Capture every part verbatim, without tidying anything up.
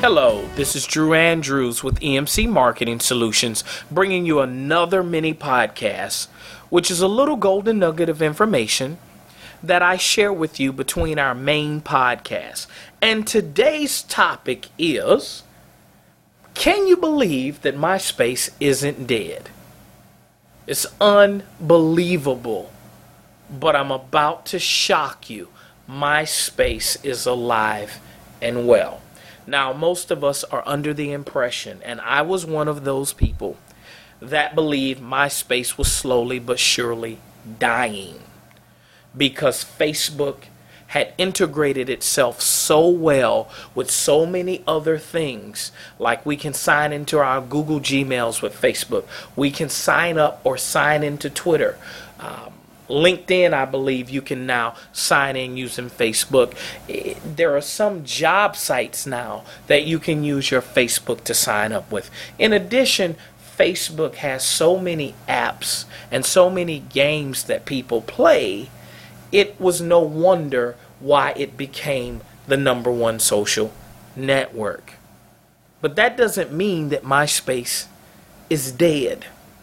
Hello, this is Drew Andrews with E M C Marketing Solutions, bringing you another mini podcast, which is a little golden nugget of information that I share with you between our main podcasts. And today's topic is, can you believe that MySpace isn't dead? It's unbelievable, but I'm about to shock you. MySpace is alive and well. Now, most of us are under the impression, and I was one of those people, that believed MySpace was slowly but surely dying because Facebook had integrated itself so well with so many other things. Like we can sign into our Google Gmails with Facebook. We can sign up or sign into Twitter. Um, LinkedIn, I believe you can now sign in using Facebook. There are some job sites now that you can use your Facebook to sign up with. In addition, Facebook has so many apps and so many games that people play. It was no wonder why it became the number one social network. But that doesn't mean that MySpace is dead.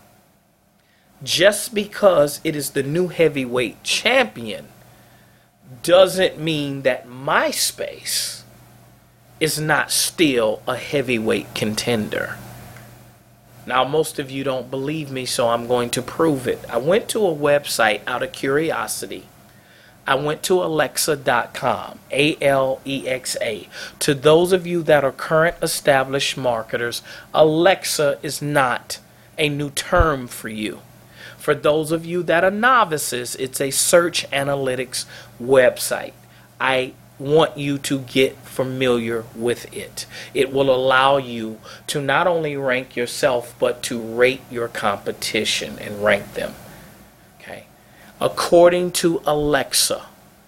Just because it is the new heavyweight champion doesn't mean that MySpace is not still a heavyweight contender. Now, most of you don't believe me, so I'm going to prove it. I went to a website out of curiosity. I went to alexa dot com, A L E X A. To those of you that are current established marketers, Alexa is not a new term for you. For those of you that are novices, it's a search analytics website. I want you to get familiar with it. It will allow you to not only rank yourself, but to rate your competition and rank them. Okay. According to Alexa,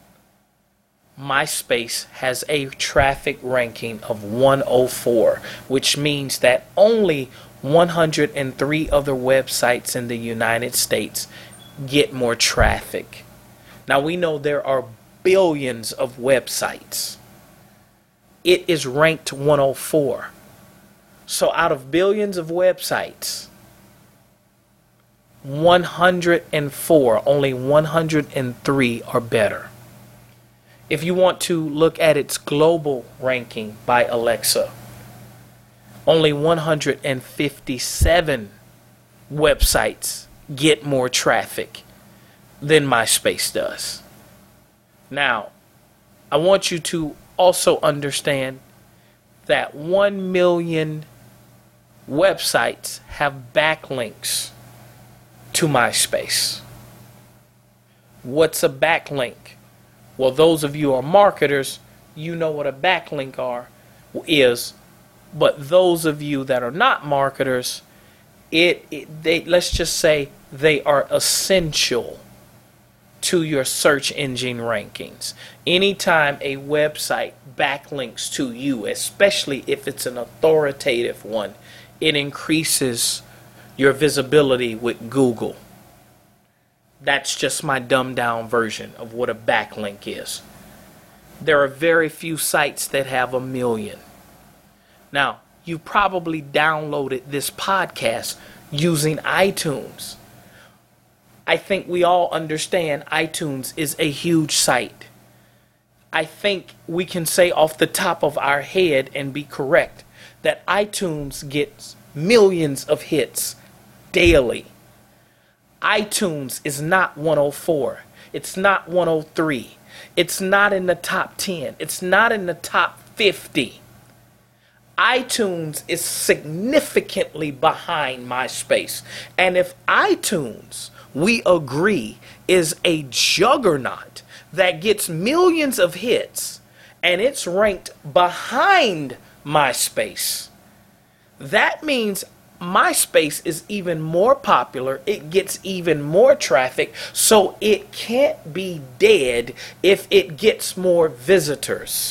MySpace has a traffic ranking of one oh four, which means that only one hundred three other websites in the United States get more traffic. Now, we know there are billions of websites. It is ranked one oh four. So out of billions of websites, one hundred four, only one hundred three are better. If you want to look at its global ranking by Alexa, only one hundred fifty-seven websites get more traffic than MySpace does. Now, I want you to also understand that one million websites have backlinks to MySpace. What's a backlink? Well, those of you who are marketers, you know what a backlink are is. But those of you that are not marketers, it, it they let's just say they are essential to your search engine rankings. Anytime a website backlinks to you, especially if it's an authoritative one, it increases your visibility with Google. That's just my dumbed down version of what a backlink is. There are very few sites that have a million. Now, you probably downloaded this podcast using iTunes. I think we all understand iTunes is a huge site. I think we can say off the top of our head and be correct that iTunes gets millions of hits daily. iTunes is not one oh four. It's not one oh three. It's not in the top ten. It's not in the top fifty. iTunes is significantly behind MySpace. And if iTunes, we agree, is a juggernaut that gets millions of hits and it's ranked behind MySpace, that means MySpace is even more popular. It gets even more traffic, so it can't be dead if it gets more visitors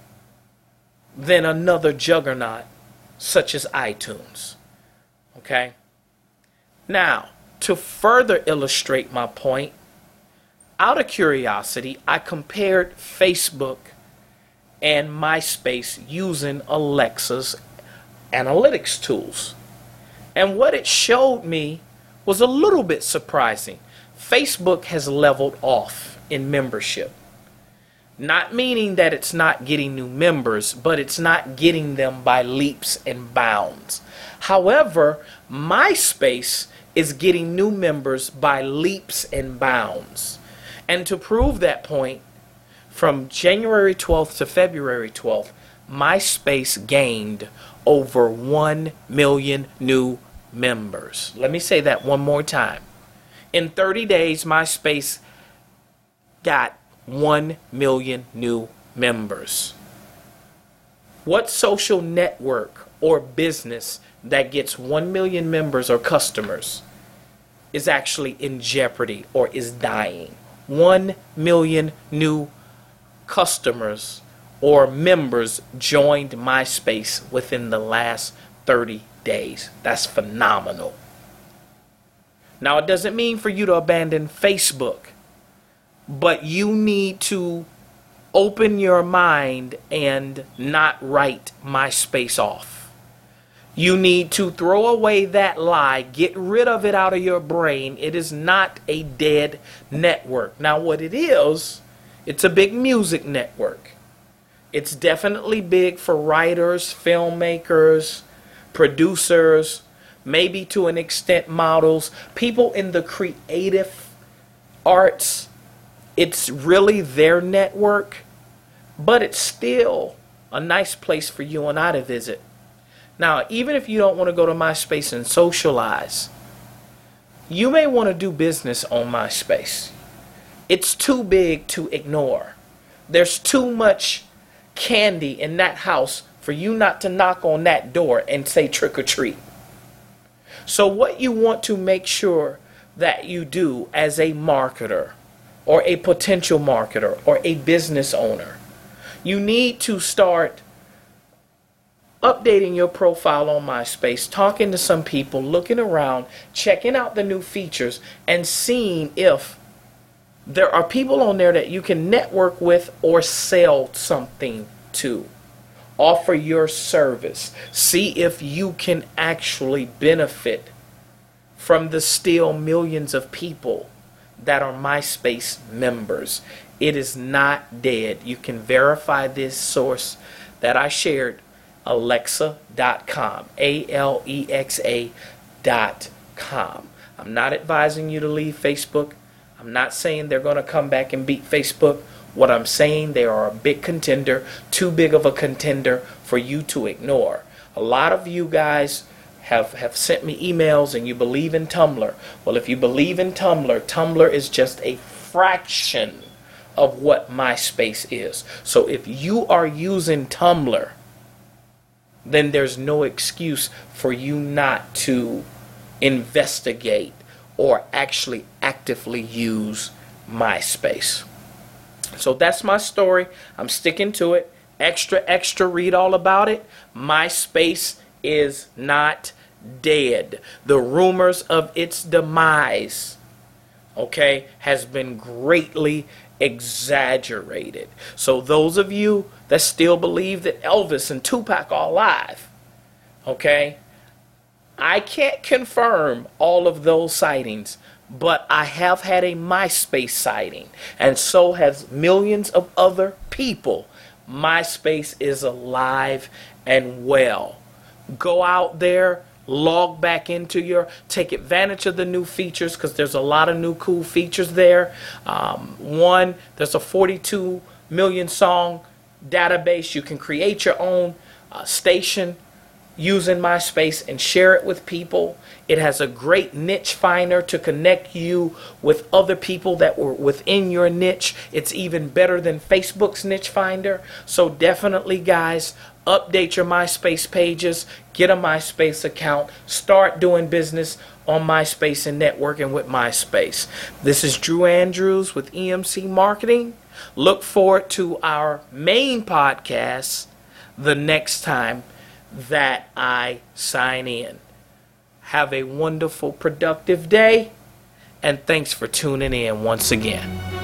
than another juggernaut such as iTunes. Okay? Now, to further illustrate my point, out of curiosity, I compared Facebook and MySpace using Alexa's analytics tools. And what it showed me was a little bit surprising. Facebook has leveled off in membership. Not meaning that it's not getting new members, but it's not getting them by leaps and bounds. However, MySpace is getting new members by leaps and bounds. And to prove that point, from January twelfth to February twelfth, MySpace gained over one million new members. Let me say that one more time. In thirty days, MySpace got one million new members. What social network or business that gets one million members or customers is actually in jeopardy or is dying? one million new customers or members joined MySpace within the last thirty days. That's phenomenal. Now, it doesn't mean for you to abandon Facebook, but you need to open your mind and not write MySpace off. You need to throw away that lie. Get rid of it out of your brain. It is not a dead network. Now, what it is, it's a big music network. It's definitely big for writers, filmmakers, producers, maybe to an extent models, people in the creative arts. It's really their network, but it's still a nice place for you and I to visit. Now, even if you don't want to go to MySpace and socialize, you may want to do business on MySpace. It's too big to ignore. There's too much candy in that house for you not to knock on that door and say trick or treat. So what you want to make sure that you do as a marketer or a potential marketer or a business owner, you need to start updating your profile on MySpace, talking to some people, looking around, checking out the new features, and seeing if there are people on there that you can network with or sell something to. Offer your service. See if you can actually benefit from the still millions of people that are MySpace members. It is not dead. You can verify this source that I shared, alexa dot com, A L E X A dot com. I'm not advising you to leave Facebook. I'm not saying they're going to come back and beat Facebook. What I'm saying, they are a big contender, too big of a contender for you to ignore. A lot of you guys have, have sent me emails and you believe in Tumblr. Well, if you believe in Tumblr, Tumblr is just a fraction of what MySpace is. So if you are using Tumblr, then there's no excuse for you not to investigate or actually actively use MySpace. So that's my story. I'm sticking to it. Extra, extra, read all about it. MySpace is not dead. The rumors of its demise, okay, has been greatly exaggerated. So those of you that still believe that Elvis and Tupac are alive, okay, I can't confirm all of those sightings, but I have had a MySpace sighting, and so has millions of other people. MySpace is alive and well. Go out there, log back into your, take advantage of the new features, because there's a lot of new cool features there. Um, one, there's a forty-two million song database. You can create your own uh, station using MySpace and share it with people. It has a great niche finder to connect you with other people that were within your niche. It's even better than Facebook's niche finder. So definitely, guys, update your MySpace pages, get a MySpace account, start doing business on MySpace and networking with MySpace. This is Drew Andrews with E M C Marketing. Look forward to our main podcast the next time that I sign in. Have a wonderful, productive day, and thanks for tuning in once again.